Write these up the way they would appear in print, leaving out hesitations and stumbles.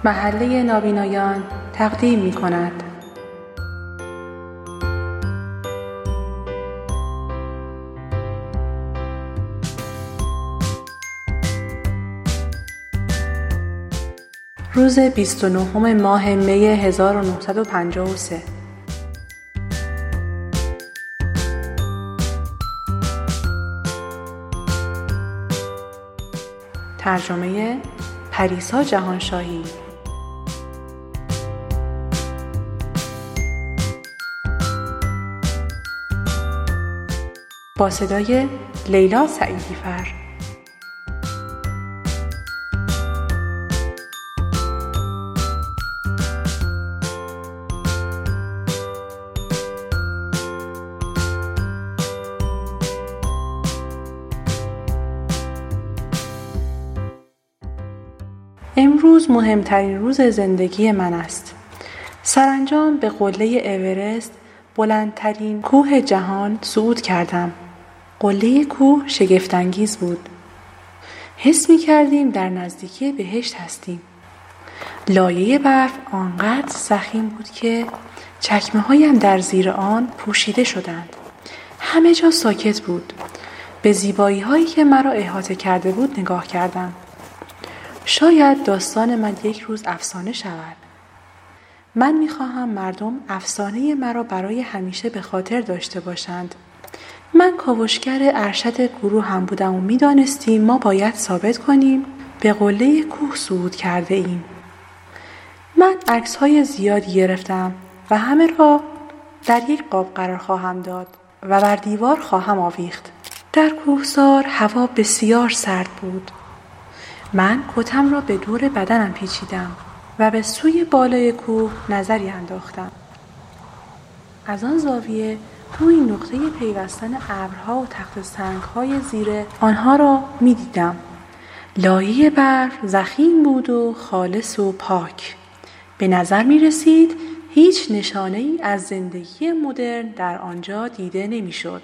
محله نابینایان تقدیم می‌کند. روز 29 ماه می 1953. ترجمه پریسا جهانشاهی. با صدای لیلا سعیدی‌فر. امروز مهمترین روز زندگی من است. سرانجام به قله اورست، بلندترین کوه جهان، صعود کردم. قله کوه شگفت‌انگیز بود. حس می‌کردیم در نزدیکی بهشت هستیم. لایه برف آنقدر ضخیم بود که چکمه‌هایم در زیر آن پوشیده شدند. همه جا ساکت بود. به زیبایی‌هایی که مرا احاطه کرده بود نگاه کردم. شاید داستان من یک روز افسانه شود. من می‌خواهم مردم افسانه مرا برای همیشه به خاطر داشته باشند. من کاوشگر ارشد گروه هم بودم و می‌دانستیم ما باید ثابت کنیم به قله کوه صعود کرده ایم. من عکس‌های زیادی گرفتم و همه را در یک قاب قرار خواهم داد و بر دیوار خواهم آویخت. در کوهسار هوا بسیار سرد بود. من کتم را به دور بدنم پیچیدم و به سوی بالای کوه نظری انداختم. از آن زاویه روی نقطه پیوستن ابرها و تخت سنگ‌های زیر آنها را می‌دیدم. لایه برف ضخیم بود و خالص و پاک. به نظر می‌رسید هیچ نشانه‌ای از زندگی مدرن در آنجا دیده نمی‌شد.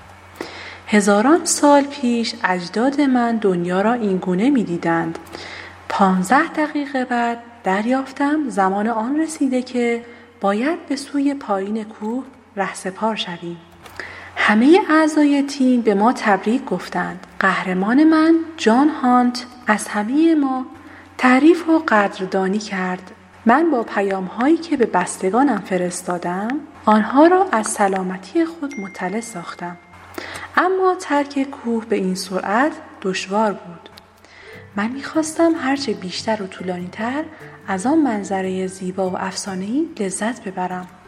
هزاران سال پیش اجداد من دنیا را اینگونه می‌دیدند. 15 دقیقه بعد دریافتم زمان آن رسیده که باید به سوی پایین کوه رهسپار شویم. همه اعضای تیم به ما تبریک گفتند. قهرمان من جان هانت از همه ما تعریف و قدردانی کرد. من با پیام‌هایی که به بستگانم فرستادم آنها را از سلامتی خود مطلع ساختم. اما ترک کوه به این سرعت دشوار بود. من می‌خواستم هرچه بیشتر و طولانی‌تر از آن منظره زیبا و افسانه‌ای لذت ببرم.